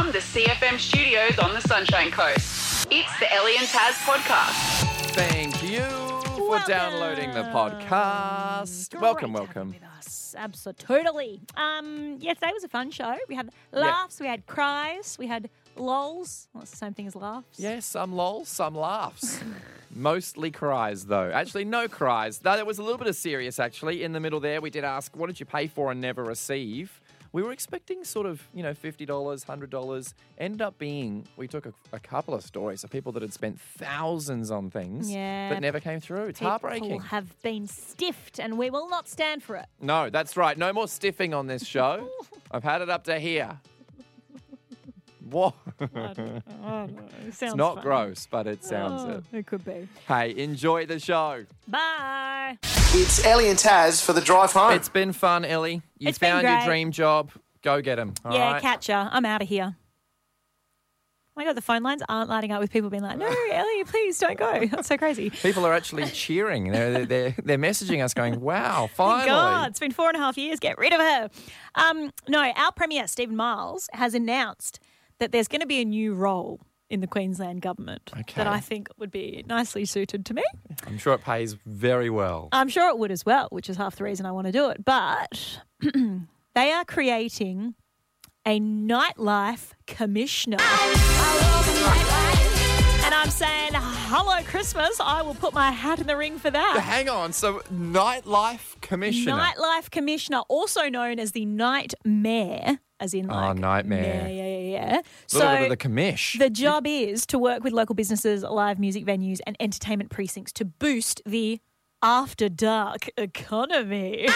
From the CFM studios on the Sunshine Coast, it's the Ellie and Taz podcast. Thank you for downloading the podcast. Great Welcome. to have you with us. Absolutely. Yeah, today was a fun show. We had laughs, we had cries, we had lols. Well, it's the same thing as laughs. Yeah, some lols, some laughs. Mostly cries, though. Actually, no cries. Though there was a little bit of serious, actually. In the middle there, we did ask, what did you pay for and never receive? We were expecting sort of, $50, $100. Ended up being, we took a couple of stories of people that had spent thousands on things that never came through. It's heartbreaking. People have been stiffed and we will not stand for it. No, that's right. No more stiffing on this show. I've had it up to here. What? It's not gross, but it sounds it. It could be. Hey, enjoy the show. Bye. It's Ellie and Taz for the drive home. It's been fun, Ellie. You It's been found your great. dream job. Go get him. All right? Catcher. I'm out of here. Oh my God, the phone lines aren't lighting up with people being like, no, Ellie, please don't go. That's so crazy. People are actually cheering. They're messaging us going, wow, finally. God, it's been 4.5 years. Get rid of her. No, our Premier, Stephen Miles, has announced that there's going to be a new role in the Queensland government that I think would be nicely suited to me. I'm sure it pays very well. I'm sure it would as well, which is half the reason I want to do it. But they are creating a nightlife commissioner. And I'm saying, hello, Christmas. I will put my hat in the ring for that. Hang on. So, Nightlife Commissioner. Nightlife Commissioner, also known as the Nightmare, as in like... nightmare. Yeah. A little bit of the commish. The job is to work with local businesses, live music venues and entertainment precincts to boost the after dark economy.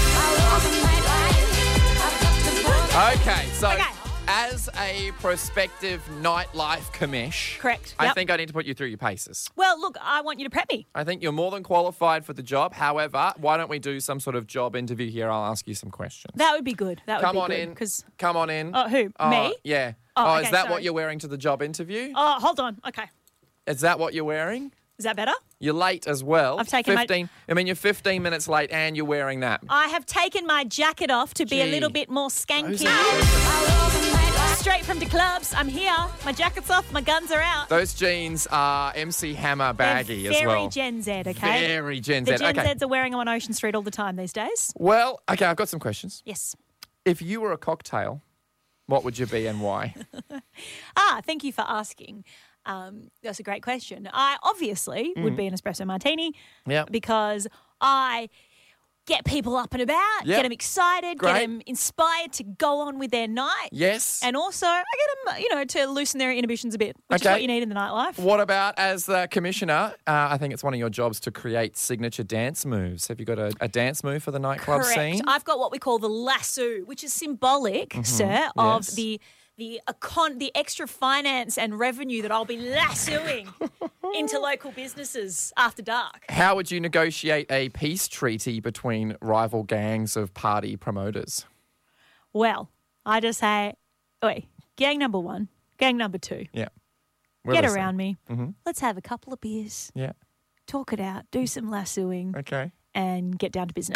Okay, so as a prospective nightlife commish, Correct, I yep. think I need to put you through your paces. Well, look, I want you to prep me. I think you're more than qualified for the job. However, why don't we do some sort of job interview here? I'll ask you some questions. That would be good. Come on in. Come on in. Oh, who? Me? Yeah. Oh, is okay, that sorry. what you're wearing to the job interview? Oh, hold on. Okay. Is that what you're wearing? Is that better? You're late as well. I've taken 15. You're 15 minutes late and you're wearing that. I have taken my jacket off to be a Gee. little bit more skanky. Those- Straight from the clubs. I'm here. My jacket's off. My guns are out. Those jeans are MC Hammer baggy They're as well. very Gen Z, okay? Very Gen Z. The Gen Okay. Zs are wearing them on Ocean Street all the time these days. Well, okay, I've got some questions. Yes. If you were a cocktail, what would you be and why? Thank you for asking. That's a great question. I obviously would be an espresso martini Yeah. because I get people up and about, Yep. get them excited, Great. get them inspired to go on with their night. Yes. And also, I get them, to loosen their inhibitions a bit, which is Okay. what you need in the nightlife. What about as the commissioner? I think it's one of your jobs to create signature dance moves. Have you got a dance move for the nightclub Correct. scene? I've got what we call the lasso, which is symbolic, sir, of Yes. the extra finance and revenue that I'll be lassoing into local businesses after dark. How would you negotiate a peace treaty between rival gangs of party promoters? Well, I just say, wait, gang number 1, gang number 2, Yeah. get around me. Let's have a couple of beers, Yeah. talk it out, do some lassoing, Okay. and get down to business.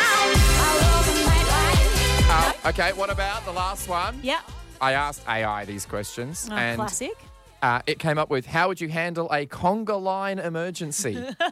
Okay, what about the last one? Yeah, I asked AI these questions. and classic. It came up with, how would you handle a conga line emergency?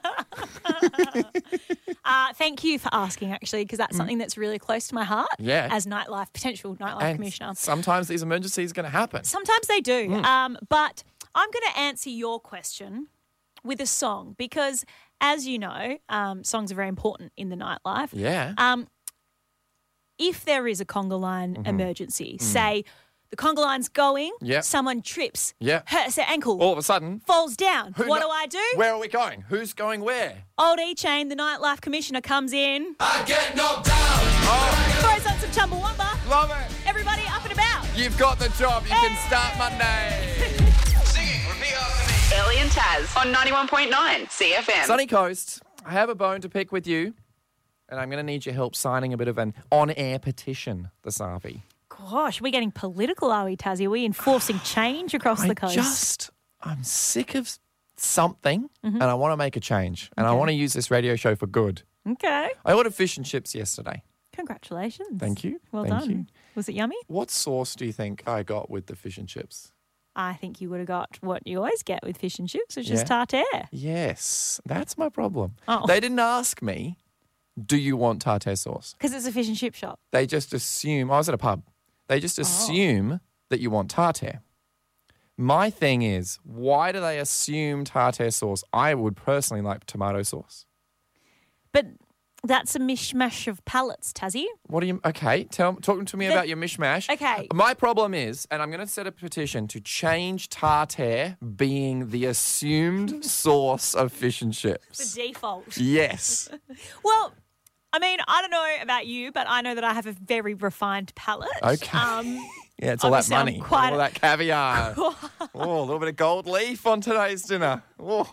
Thank you for asking, actually, because that's something that's really close to my heart Yeah. as potential nightlife And commissioner. sometimes these emergencies are going to happen. Sometimes they do. But I'm going to answer your question with a song because, as you know, songs are very important in the nightlife. Yeah. If there is a conga line emergency, say the conga line's going, Yep. someone trips, Yeah. hurts their ankle, All of a sudden, falls down. What do I do? Where are we going? Who's going where? Old E-Chain, the nightlife commissioner, comes in, I get knocked down. throws on some Chumbawamba. Love it. Everybody up and about. You've got the job. You can start Monday. Singing, repeat after me. Ellie and Taz on 91.9 CFM. Sunny Coast, I have a bone to pick with you, and I'm going to need your help signing a bit of an on-air petition this Arvie. Gosh, we're getting political, are we, Tazzy? Are we enforcing change across the coast? I'm sick of something, and I want to make a change, and I want to use this radio show for good. Okay. I ordered fish and chips yesterday. Congratulations. Thank you. Well Thank done. you. Was it yummy? What sauce do you think I got with the fish and chips? I think you would have got what you always get with fish and chips, which is tartare. Yes, that's my problem. Oh. They didn't ask me, do you want tartare sauce? Because it's a fish and chip shop. They just assume, I was at a pub, they just assume that you want tartare. My thing is, why do they assume tartare sauce? I would personally like tomato sauce. But that's a mishmash of palates, Tassie. What do you, okay, talk to me about your mishmash. Okay. My problem is, and I'm going to set a petition to change tartare being the assumed sauce of fish and chips. The default. Yes. Well, I mean, I don't know about you, but I know that I have a very refined palate. Okay. Yeah, it's all that obviously I'm money, quite all that caviar. A little bit of gold leaf on today's dinner. Oh.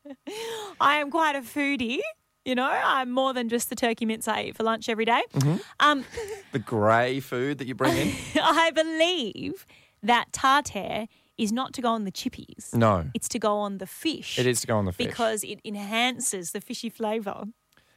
I am quite a foodie. You know, I'm more than just the turkey mince I eat for lunch every day. The grey food that you bring in? I believe that tartare is not to go on the chippies. No. It's to go on the fish. It is to go on the fish. Because it enhances the fishy flavour.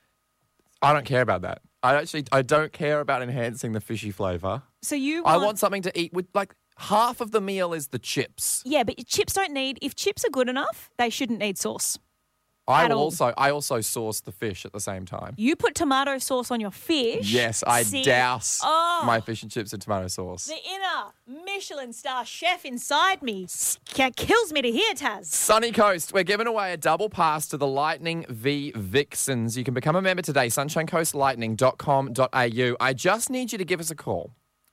I don't care about that. I don't care about enhancing the fishy flavour. So you I want something to eat with, like, half of the meal is the chips. Yeah, but chips don't need, if chips are good enough, they shouldn't need sauce. I also sauce the fish at the same time. You put tomato sauce on your fish. Yes, I douse my fish and chips in tomato sauce. The inner Michelin star chef inside me kills me to hear, Taz. Sunny Coast, we're giving away a double pass to the Lightning v Vixens. You can become a member today, sunshinecoastlightning.com.au. I just need you to give us a call,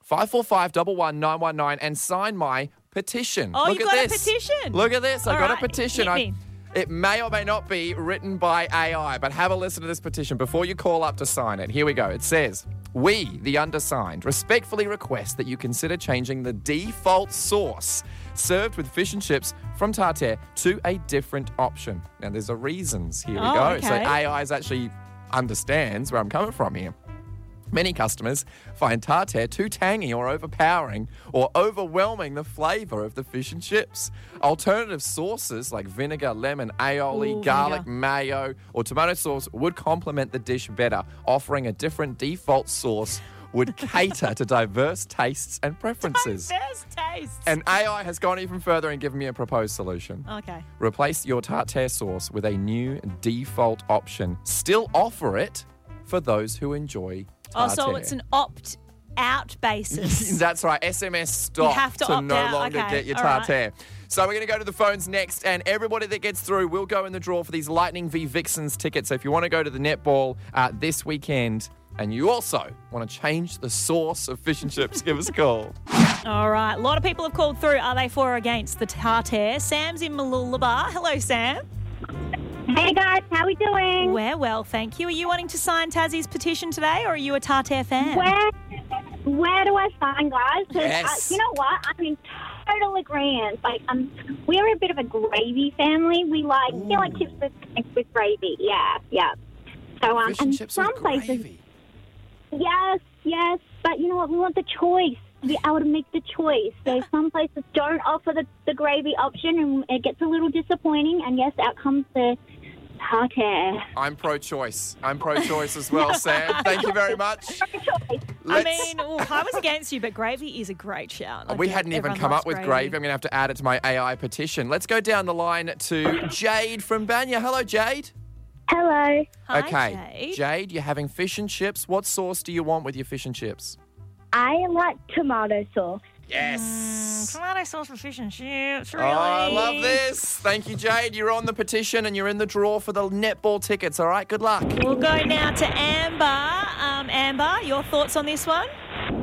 545-11919, and sign my petition. Oh, Look you at got this. a petition? Look at this. I got a petition. Hit me. It may or may not be written by AI, but have a listen to this petition before you call up to sign it. Here we go. It says, we, the undersigned, respectfully request that you consider changing the default sauce served with fish and chips from tartare to a different option. Now, there's a reasons. Here we go. Okay. So AI actually understands where I'm coming from here. Many customers find tartare too tangy or overpowering or overwhelming the flavour of the fish and chips. Alternative sauces like vinegar, lemon, aioli, garlic, mayo, or tomato sauce would complement the dish better. Offering a different default sauce would cater to diverse tastes and preferences. Diverse tastes. And AI has gone even further and given me a proposed solution. Okay. Replace your tartare sauce with a new default option. Still offer it for those who enjoy tartare. Oh, so it's an opt-out basis. That's right. SMS stop You have to opt no out. longer Okay. get your All right. tartare. So we're going to go to the phones next, and everybody that gets through will go in the draw for these Lightning v Vixens tickets. So if you want to go to the netball this weekend and you also want to change the sauce of fish and chips, give us a call. All right. A lot of people have called through. Are they for or against the tartare? Sam's in Mooloolaba. Hello, Sam. Hey guys, how we doing? We're well, thank you. Are you wanting to sign Tassie's petition today, or are you a tartare fan? Where do I sign, guys? 'Cause, Yes. you know what? I'm in total agreement. Like, we're a bit of a gravy family. We like, chips with gravy. Yeah. So, Fish and chips with some places, gravy. yes. But you know what? We want the choice. To be able to make the choice. So some places don't offer the gravy option, and it gets a little disappointing. And yes, out comes the tartare. I'm pro-choice. I'm pro-choice as well, Sam. Thank you very much. I was against you, but gravy is a great shout. We hadn't even come up with gravy. I'm going to have to add it to my AI petition. Let's go down the line to Jade from Banya. Hello, Jade. Hello. Hi, Okay, Jade, you're having fish and chips. What sauce do you want with your fish and chips? I like tomato sauce. Yes. Tomato sauce for fish and chips, really? Oh, I love this. Thank you, Jade. You're on the petition and you're in the draw for the netball tickets. All right, good luck. We'll go now to Amber. Amber, your thoughts on this one?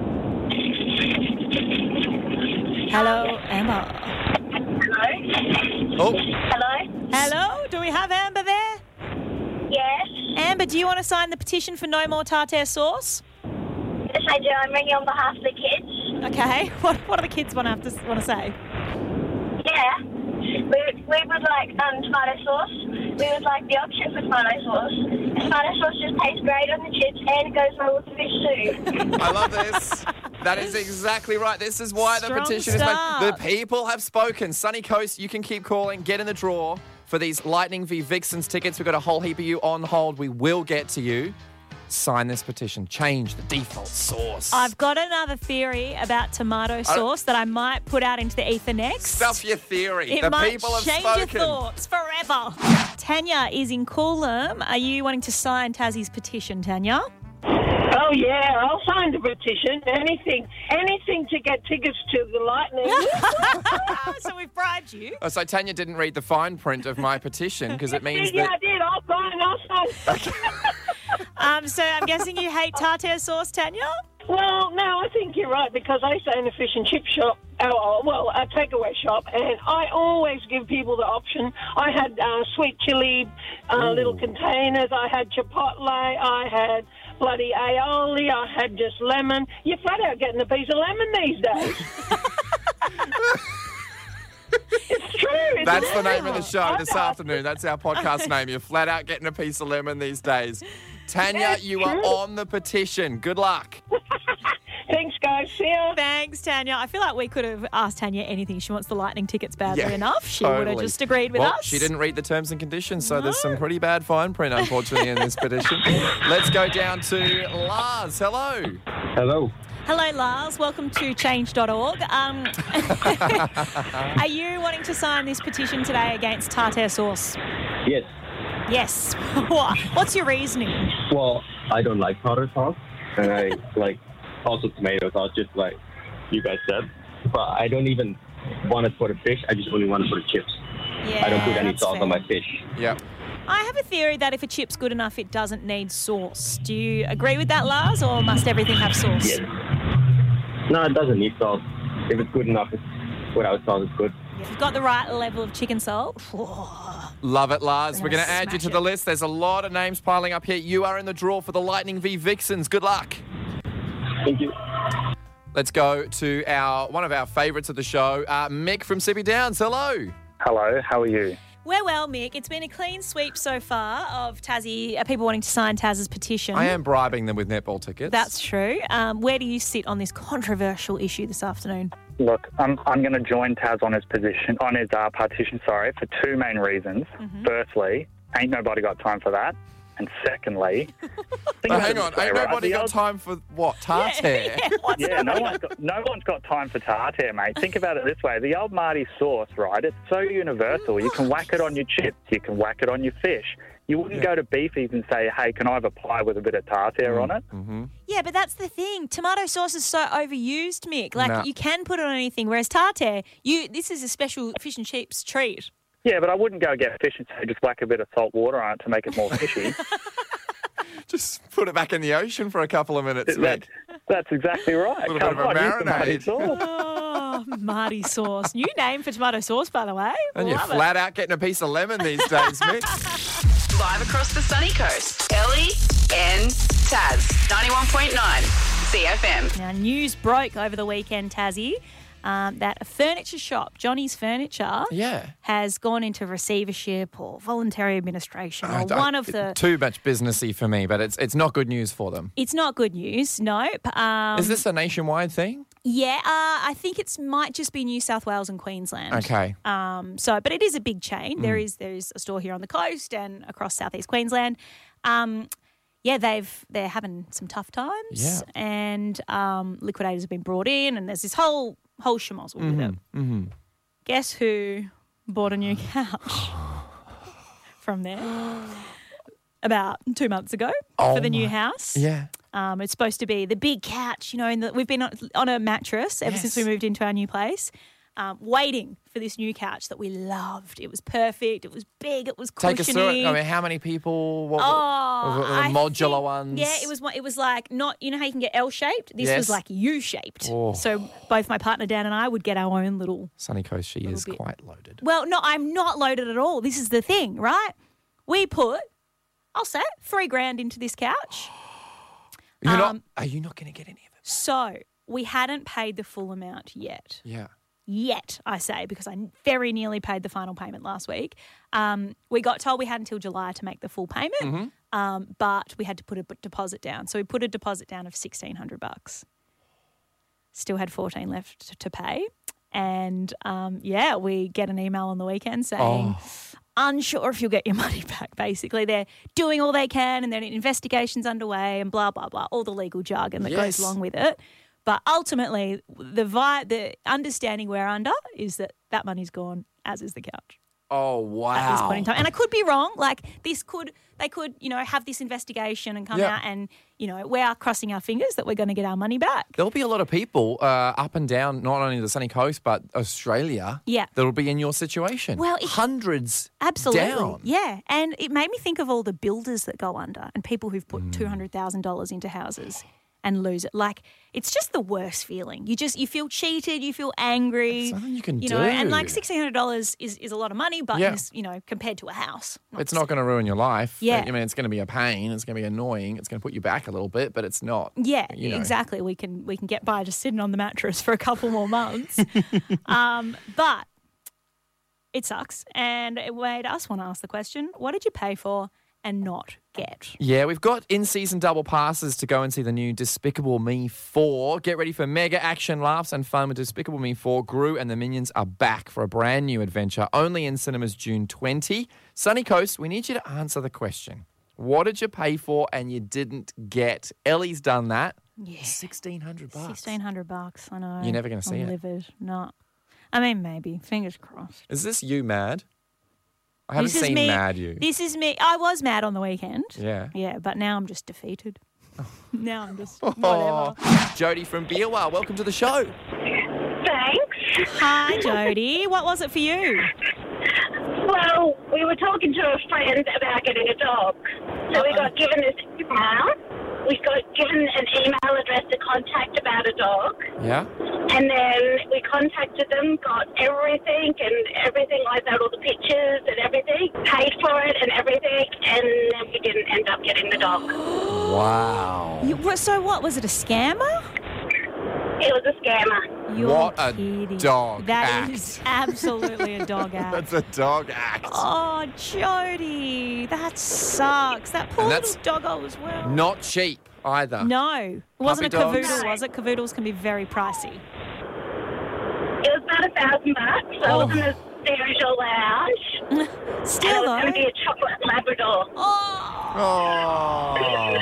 Hello, Amber. Hello? Oh, Hello, do we have Amber there? Yes. Amber, do you want to sign the petition for no more tartare sauce? Yes, I do. I'm ringing on behalf of the kids. Okay, what do the kids want to say? Yeah. We would like tomato sauce. We would like the option for tomato sauce. Tomato sauce just tastes great on the chips and it goes well with the fish too. I love this. That is exactly right. This is why the Strong petition is start. made. The people have spoken. Sunny Coast, you can keep calling. Get in the draw for these Lightning v Vixens tickets. We've got a whole heap of you on hold. We will get to you. sign this petition? Change the default sauce. I've got another theory about tomato sauce that I might put out into the ether next. Stuff your theory. It the might people have change spoken. your thoughts forever. Tanya is in Coolum. Are you wanting to sign Tassie's petition, Tanya? Oh, yeah, I'll sign the petition. Anything to get tickets to the Lightning. So we've bribed you. Oh, so Tanya didn't read the fine print of my petition because it means Yeah, that... I did. I'll sign. So I'm guessing you hate tartare sauce, Tanya? Well, no, I think you're right because I used to own a fish and chip shop, a takeaway shop, and I always give people the option. I had sweet chili little containers. I had chipotle. I had bloody aioli. I had just lemon. You're flat out getting a piece of lemon these days. It's true. That's the name of the show this afternoon. That's our podcast name. You're flat out getting a piece of lemon these days. Tanya, That's you true. are on the petition. Good luck. Thanks, guys. See ya. Thanks, Tanya. I feel like we could have asked Tanya anything. She wants the Lightning tickets badly enough. She would have totally. just agreed with Well, us. she didn't read the terms and conditions, so there's some pretty bad fine print, unfortunately, in this petition. Let's go down to Lars. Hello. Hello. Hello, Lars. Welcome to change.org. Are you wanting to sign this petition today against tartare sauce? Yes. Yes. What's your reasoning? Well, I don't like tartar sauce, and I like also tomato sauce, just like you guys said. But I don't even want it for the fish. I just only want it for the chips. Yeah, I don't put any that's sauce fair. on my fish. Yep. I have a theory that if a chip's good enough, it doesn't need sauce. Do you agree with that, Lars, or must everything have sauce? Yes. No, it doesn't need sauce. If it's good enough, without sauce, it's good. If you've got the right level of chicken salt. Love it, Lars. We're going to add you smash to it. the list. There's a lot of names piling up here. You are in the draw for the Lightning v Vixens. Good luck. Thank you. Let's go to one of our favourites of the show, Mick from Sippy Downs. Hello. Hello, how are you? Well, Mick, it's been a clean sweep so far of Tassie, people wanting to sign Taz's petition. I am bribing them with netball tickets. That's true. Where do you sit on this controversial issue this afternoon? Look, I'm going to join Taz on his petition, for two main reasons. Mm-hmm. Firstly, ain't nobody got time for that. And secondly, Oh, hang on. Ain't nobody got time for what? Tartare? No one's got time for tartare, mate. Think about it this way. The old Marty sauce, right, it's so universal. You can whack it on your chips. You can whack it on your fish. You wouldn't go to Beefies and say, hey, can I have a pie with a bit of tartare on it? Mm-hmm. Yeah, but that's the thing. Tomato sauce is so overused, Mick. Like, Nah. you can put it on anything, whereas tartare, this is a special fish and chips treat. Yeah, but I wouldn't go get fish and say, just whack a bit of salt water on it to make it more fishy. Just put it back in the ocean for a couple of minutes, Mick. That's exactly right. A little bit of a use the Marty marinade. sauce. Oh, Marty sauce. New name for tomato sauce, by the way. And you're Love it. flat out getting a piece of lemon these days, Mick. Live across the sunny coast. Ellie and Taz. 91.9 CFM. Now, news broke over the weekend, Tassie, that a furniture shop, Johnny's Furniture, has gone into receivership or voluntary administration. Or one of the. Too much businessy for me, but it's not good news for them. It's not good news, no. Is this a nationwide thing? Yeah, I think it might just be New South Wales and Queensland. Okay. But it is a big chain. There is a store here on the coast and across southeast Queensland. They're having some tough times. Yeah. And liquidators have been brought in, and there's this whole schmozzle with it. Mm-hmm. Guess who bought a new couch from there about 2 months ago for the new house? Yeah. It's supposed to be the big couch, we've been on a mattress ever since we moved into our new place, waiting for this new couch that we loved. It was perfect. It was big. It was cushiony. Take us through it. I mean, how many people? What, the modular ones? Yeah, it was like not, how you can get L-shaped? This was like U-shaped. Oh. So both my partner Dan and I would get our own little... Sunny Coast, she is bit. quite loaded. Well, no, I'm not loaded at all. This is the thing, right? We put, I'll say, $3,000 into this couch. Are you not going to get any of it? So we hadn't paid the full amount yet. Yeah. Yet, I say, because I very nearly paid the final payment last week. We got told we had until July to make the full payment, but we had to put a deposit down. So we put a deposit down of $1,600. Still had 14 left to pay. And, we get an email on the weekend saying, unsure if you'll get your money back, basically. They're doing all they can and then investigation's underway and blah, blah, blah, all the legal jargon that goes along with it. But ultimately, the understanding we're under is that money's gone, as is the couch. Oh, wow. At this point in time. And I could be wrong. Like, they could, have this investigation and come out and, we are crossing our fingers that we're going to get our money back. There'll be a lot of people up and down, not only the sunny coast, but Australia, that'll be in your situation. Well, hundreds absolutely down. Yeah. And it made me think of all the builders that go under and people who've put $200,000 into houses and lose it. Like, it's just the worst feeling. You feel cheated, you feel angry. There's nothing you can do. And like $1,600 is a lot of money, but compared to a house. It's not going to ruin your life. Yeah. I mean, it's going to be a pain. It's going to be annoying. It's going to put you back a little bit, but it's not. Yeah, exactly. We can get by just sitting on the mattress for a couple more months. But it sucks. And it made us want to ask the question, what did you pay for and not get? Yeah, we've got in-season double passes to go and see the new Despicable Me 4. Get ready for mega action, laughs and fun with Despicable Me 4. Gru and the Minions are back for a brand new adventure, only in cinemas June 20. Sunny Coast, we need you to answer the question. What did you pay for and you didn't get? Ellie's done that. Yeah. $1,600. $1,600, I know. You're never going to see I'm it. livid. No. I mean, maybe. Fingers crossed. Is this you mad? I haven't seen Mad You. This is me. I was mad on the weekend. Yeah. Yeah, but now I'm just defeated. Now I'm just whatever. Jody from Beerwah, welcome to the show. Thanks. Hi, Jody. What was it for you? Well, we were talking to a friend about getting a dog. So we got given this email. We got given an email address to contact about a dog. Yeah. And then we contacted them, got everything like that, all the pictures and everything, paid for it and everything, and then we didn't end up getting the dog. Wow. So what, was it a scammer? It was a scammer. You're what a kidding. dog That act. is absolutely a dog act. That's a dog act. Oh, Jody, that sucks. That poor little doggo as well. Not cheap either. No, it wasn't a Puppy dogs. cavoodle, was it? Cavoodles can be very pricey. It was about $1,000, so it wasn't as serious or lounge. Still, and it was though. going to be a chocolate Labrador. Oh.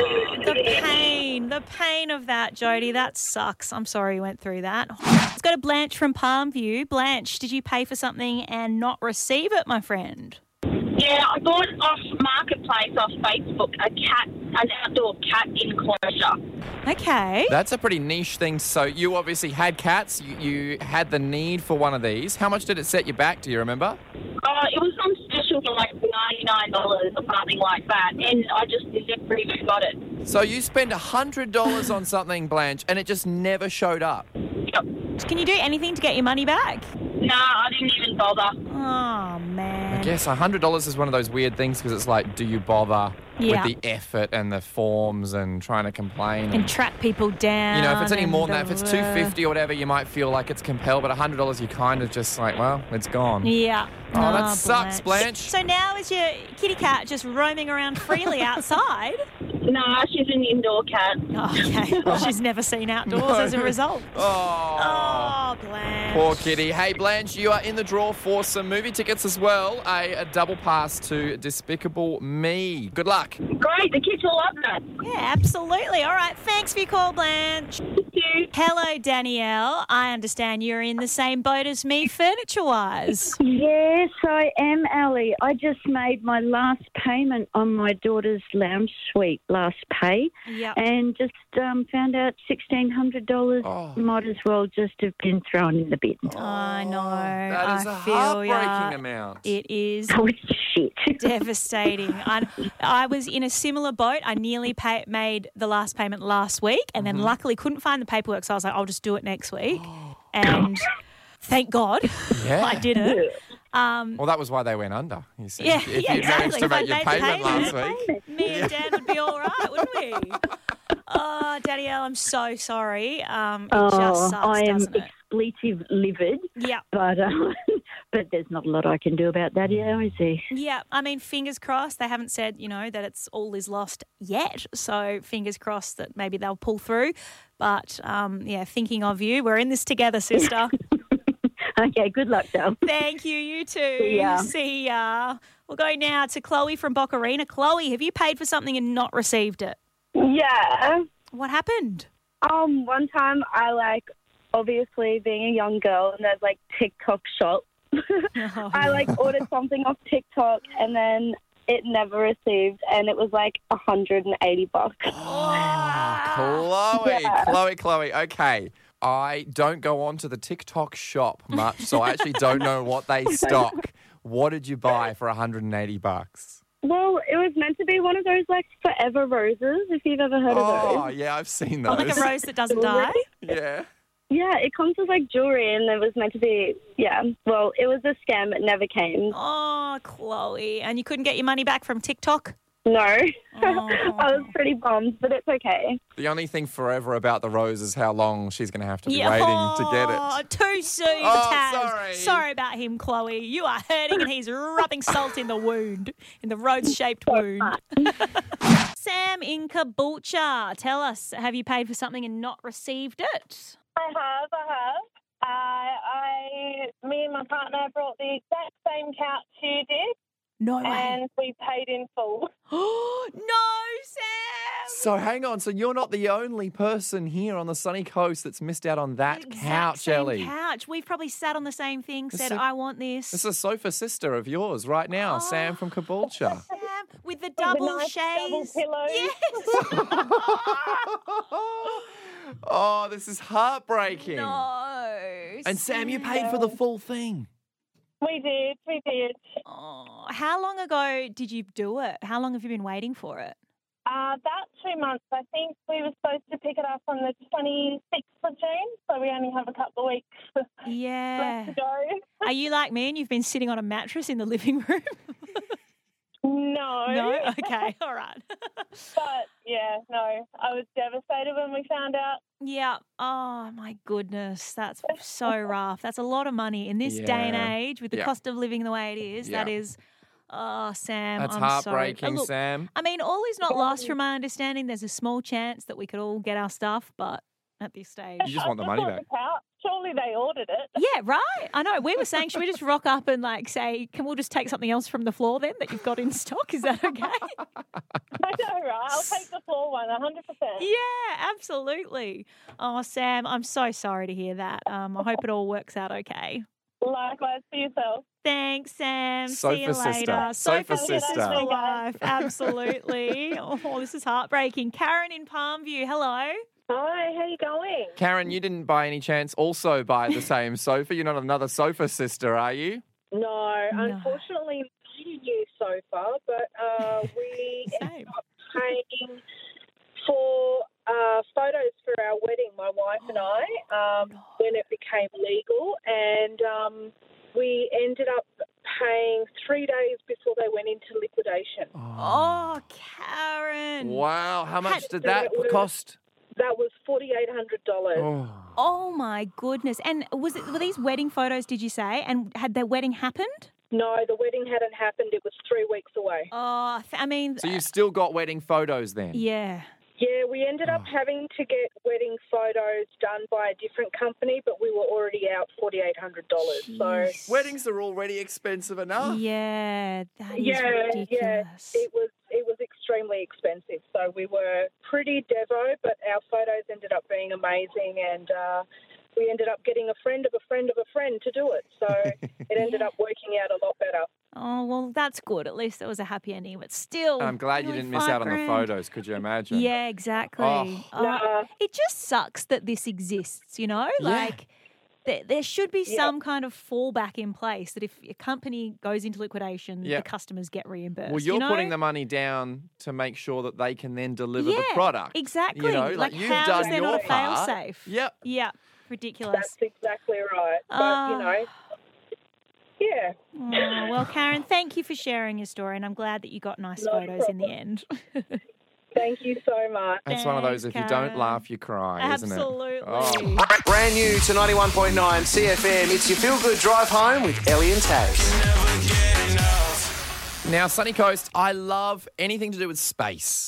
The pain of that, Jody. That sucks. I'm sorry you went through that. Let's go to Blanche from Palmview. Blanche, did you pay for something and not receive it, my friend? Yeah, I bought off Marketplace, off Facebook, an outdoor cat enclosure. Okay. That's a pretty niche thing. So you obviously had cats. You had the need for one of these. How much did it set you back? Do you remember? It was on special for like $99 or something like that, and I just never even got it. So you spend $100 on something, Blanche, and it just never showed up. Yep. Can you do anything to get your money back? No, I didn't even bother. Oh, man. I guess $100 is one of those weird things because it's like, do you bother Yeah. with the effort and the forms and trying to complain? And track people down. You know, if it's any and more than that, if it's $250 or whatever, you might feel like it's compelled. But $100, you kind of just like, well, it's gone. Yeah. Oh, that sucks, Blanche. So now is your kitty cat just roaming around freely outside? No, she's an indoor cat. Oh, okay. Well, she's never seen outdoors as a result. Oh, Blanche. Poor kitty. Hey, Blanche, you are in the draw for some movie tickets as well. A double pass to Despicable Me. Good luck. Great, the kids will love that. Yeah, absolutely. All right, thanks for your call, Blanche. Thank you. Hello, Danielle. I understand you're in the same boat as me furniture-wise. Yes, I am, Ellie. I just made my last payment on my daughter's lounge suite last pay. Yep. And just found out $1,600 might as well just have been thrown in the bin. I know. That is I a feel heartbreaking ya. amount. It is Oh, it's shit. devastating. I was in a similar boat. I nearly made the last payment last week and then luckily couldn't find the paperwork, so I was like, I'll just do it next week. And thank God Yeah. I did it. Well, that was why they went under, you see. Yeah, if yeah, you managed exactly. to If I'd make your made the payment last payment, week. Me and Dan would be all right, wouldn't we? Oh, Danielle, I'm so sorry. It just sucks, I am doesn't it? expletive livid. Yeah. But there's not a lot I can do about that, is there? Yeah, I mean, fingers crossed. They haven't said, that it's all is lost yet. So fingers crossed that maybe they'll pull through. But, thinking of you. We're in this together, sister. Okay, good luck, Dale. Thank you. You too. See ya. See ya. We'll go now to Chloe from Boccarina. Chloe, have you paid for something and not received it? Yeah. What happened? One time I obviously being a young girl and there's TikTok shop. I ordered something off TikTok and then it never received and it was $180. Chloe. Okay. I don't go on to the TikTok shop much, so I actually don't know what they stock. What did you buy for $180? Well, it was meant to be one of those forever roses, if you've ever heard of those. Oh, yeah, I've seen those. Like a rose that doesn't die? Yeah. Yeah, it comes with jewellery and it was meant to be, well, it was a scam. It never came. Oh, Chloe. And you couldn't get your money back from TikTok? No. I was pretty bummed, but it's okay. The only thing forever about the rose is how long she's going to have to be waiting to get it. Too soon, Taz. Sorry about him, Chloe. You are hurting and he's rubbing salt in the wound, in the rose-shaped wound. Sam in Caboolture, tell us, have you paid for something and not received it? I have. Me and my partner brought the exact same couch you did. No way. And we paid in full. No, Sam! So hang on. So you're not the only person here on the sunny coast that's missed out on that couch, Ellie. Couch. We've probably sat on the same thing, said, I want this. It's a sofa sister of yours right now, Sam from Caboolture. Sam, with the double shades. Double pillows. Yes. Oh, this is heartbreaking. No. And Sam, you paid for the full thing. We did. Oh, how long ago did you do it? How long have you been waiting for it? About 2 months. I think we were supposed to pick it up on the 26th of June, so we only have a couple of weeks left to go. Are you like me and you've been sitting on a mattress in the living room? No. No? Okay, all right. But, I was devastated when we found out. Yeah. Oh, my goodness. That's so rough. That's a lot of money in this day and age with the cost of living the way it is. Yeah. That is, Sam, That's I'm heartbreaking, sorry. Look, Sam. I mean, all is not lost from my understanding. There's a small chance that we could all get our stuff, but at this stage. You just want the money back. Surely they ordered it. Yeah, right. I know. We were saying, should we just rock up and say, can we just take something else from the floor then that you've got in stock? Is that okay? I know, right? I'll take the floor one, 100%. Yeah, absolutely. Oh, Sam, I'm so sorry to hear that. I hope it all works out okay. Likewise for yourself. Thanks, Sam. Sofa See you sister. later. Sofa sister. For life. Absolutely. Oh, this is heartbreaking. Karen in Palmview, hello. Hi, how you going? Karen, you didn't by any chance also buy the same sofa? You're not another sofa sister, are you? No, unfortunately, not a new sofa, but we ended up paying for photos for our wedding, my wife and I, when it became legal, and we ended up paying 3 days before they went into liquidation. Oh, Karen. Wow, how much did that cost? That was $4,800. Oh my goodness! And were these wedding photos? Did you say? And had their wedding happened? No, the wedding hadn't happened. It was 3 weeks away. Oh, I mean. So you still got wedding photos then? Yeah. Yeah, we ended up having to get wedding photos done by a different company, but we were already out $4,800. So weddings are already expensive enough. Yeah, that is ridiculous. Yeah, it was extremely expensive. So we were pretty devo, but our photos ended up being amazing, and we ended up getting a friend of a friend of a friend to do it. So it ended up working out a lot better. Oh, well, that's good. At least there was a happy ending, but still. I'm glad you didn't miss out on the photos. Could you imagine? Yeah, exactly. It just sucks that this exists, you know? Like, there should be some kind of fallback in place that if a company goes into liquidation, the customers get reimbursed. Well, you're putting the money down to make sure that they can then deliver the product. Exactly. You know, like you've how done is there your not a part. fail-safe? Yep. Yeah, ridiculous. That's exactly right. But, you know, yeah. Oh, well, Karen, thank you for sharing your story, and I'm glad that you got nice photos in the end. Thank you so much. It's one of those, if you don't laugh, you cry, isn't it? Absolutely. Brand new to 91.9 CFM. It's your feel-good drive home with Ellie and Taz. Now, Sunny Coast, I love anything to do with space.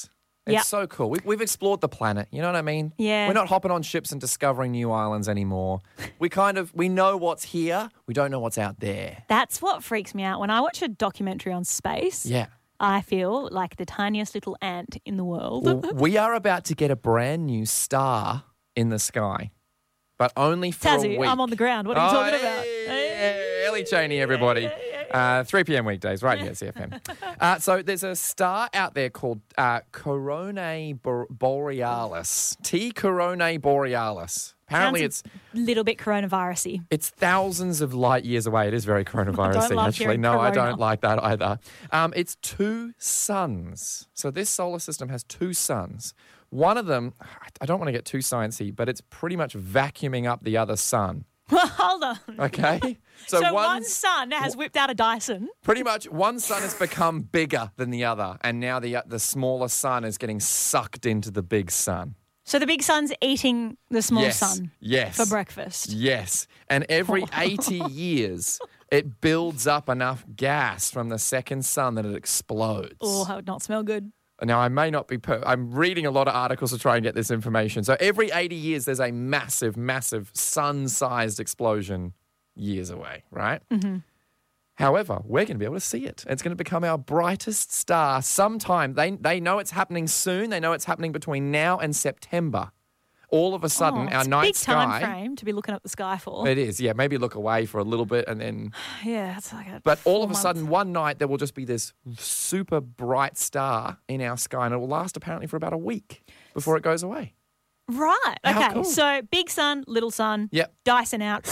It's Yep. so cool. We've explored the planet. You know what I mean? Yeah. We're not hopping on ships and discovering new islands anymore. We know what's here. We don't know what's out there. That's what freaks me out. When I watch a documentary on space, Yeah. I feel like the tiniest little ant in the world. Well, we are about to get a brand new star in the sky, but only for a Tazzy, week. I'm on the ground. What are you talking about? Hey, Ellie Cheney, everybody. 3 p.m. weekdays, right here at CFM. So there's a star out there called Coronae Borealis. T. Coronae Borealis. Apparently Sounds a little bit coronavirus-y. it's thousands of light years away. It is very coronavirus-y, love actually. hearing No, I corona. don't like that either. It's 2 suns. So this solar system has 2 suns. One of them, I don't want to get too sciencey, but it's pretty much vacuuming up the other sun. Hold on. Okay? So one sun has whipped out a Dyson. Pretty much one sun has become bigger than the other, and now the smaller sun is getting sucked into the big sun. So the big sun's eating the small Yes, sun yes. for breakfast. Yes. And every 80 years, it builds up enough gas from the second sun that it explodes. Oh, that would not smell good. Now, I may not be... I'm reading a lot of articles to try and get this information. So every 80 years, there's a massive, massive sun-sized explosion years away, right? Mm-hmm. However, we're going to be able to see it. It's going to become our brightest star sometime. They know it's happening soon. They know it's happening between now and September. All of a sudden, our it's night a big sky... time frame to be looking up the sky for. It is, yeah. Maybe look away for a little bit and then... Yeah, it's like a But all 4 of a months. sudden, one night, there will just be this super bright star in our sky, and it will last apparently for about a week before it goes away. Right. How Okay. cool. So big sun, little sun. Yep. Dyson out.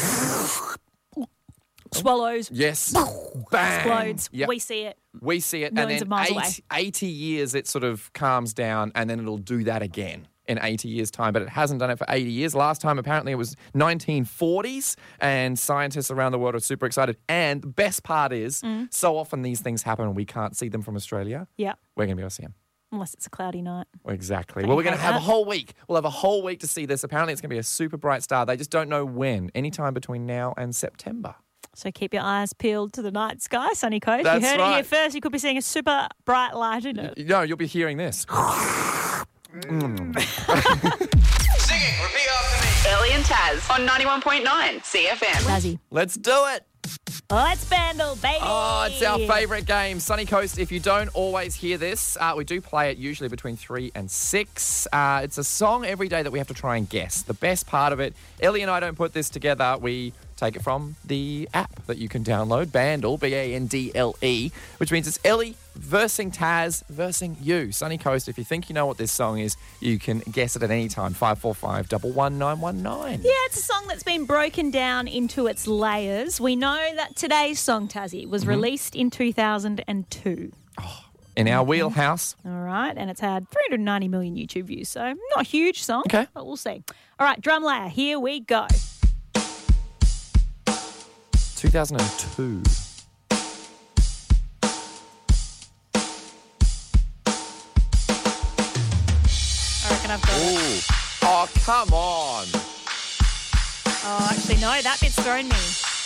Swallows. Yes. Bang. Explodes. Yep. We see it. We see it, Millions and of then miles 80 years it sort of calms down, and then it'll do that again in 80 years' time. But it hasn't done it for 80 years. Last time, apparently, it was 1940s, and scientists around the world are super excited. And the best part is, so often these things happen and we can't see them from Australia. Yeah. We're going to be able to see them. Unless it's a cloudy night. Exactly. Don't Well, we're you going to hate have a that? whole week. We'll have a whole week to see this. Apparently, it's going to be a super bright star. They just don't know when. Anytime between now and September. So keep your eyes peeled to the night sky, Sunny Coast. That's you heard it here right. first. You could be seeing a super bright light in it. No, you'll be hearing this. Singing, repeat after me. Ellie and Taz on 91.9 CFM. Tazzy. Let's do it. Let's Bandle, baby. Oh, it's our favourite game, Sunny Coast. If you don't always hear this, we do play it usually between 3 and 6. It's a song every day that we have to try and guess. The best part of it, Ellie and I don't put this together. We take it from the app that you can download, Bandle, B-A-N-D-L-E, which means it's Ellie versing Taz versing you. Sunny Coast, if you think you know what this song is, you can guess it at any time. 545 11919. Yeah, it's a song that's been broken down into its layers. We know that today's song, Tazzy, was released in 2002. In our wheelhouse. All right, and it's had 390 million YouTube views, so not a huge song, Okay. but we'll see. All right, drum layer, here we go. 2002. I reckon I've got it. Ooh. Oh, come on. Oh, actually, no, that bit's thrown me.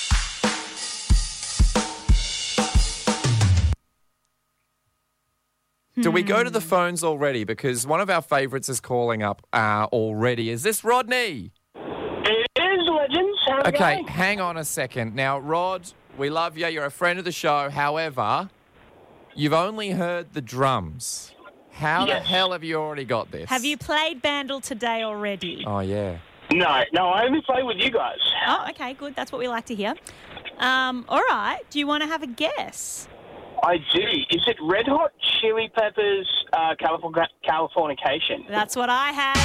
Do we go to the phones already? Because one of our favourites is calling up already. Is this Rodney? It is, Legends. How's it Okay, going? hang on a second. Now, Rod, we love you. You're a friend of the show. However, you've only heard the drums. How the hell have you already got this? Have you played Bandle today already? Oh, yeah. No, I only play with you guys. Oh, okay, good. That's what we like to hear. All right, do you want to have a guess? I do. Is it Red Hot Chili Peppers Californication? That's what I had.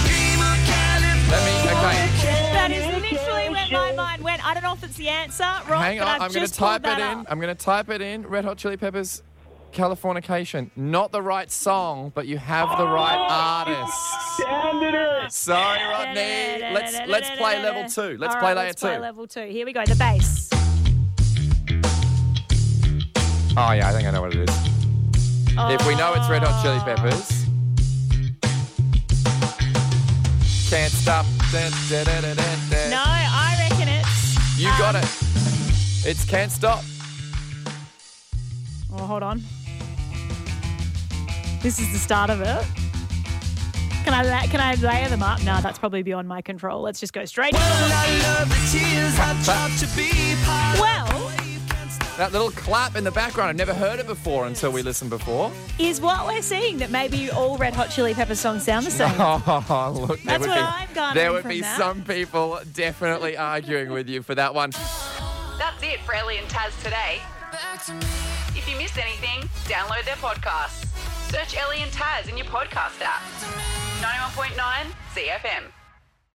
Okay. That is literally where my mind went. I don't know if it's the answer, Rob, Hang but on, I've I'm going to just pulled type it that in. up. I'm going to type it in. Red Hot Chili Peppers, Californication. Not the right song, but you have the right artist. Sorry, Rodney. Let's play level 2. Let's All play right, layer let's 2. play level 2. Here we go, the bass. Oh, yeah, I think I know what it is. If we know it's Red Hot Chili Peppers. Can't stop. Dun, dun, dun, dun, dun, dun. No, I reckon it's... You got it. It's Can't Stop. Oh, hold on. This is the start of it. Can I layer them up? No, that's probably beyond my control. Let's just go straight. Well, that little clap in the background, I've never heard it before until we listened before. Is what we're seeing that maybe all Red Hot Chili Peppers songs sound the same? Oh, look, That's what I'm garnering there would from be that. some people definitely arguing with you for that one. That's it for Ellie and Taz today. If you missed anything, download their podcasts. Search Ellie and Taz in your podcast app. 91.9 CFM.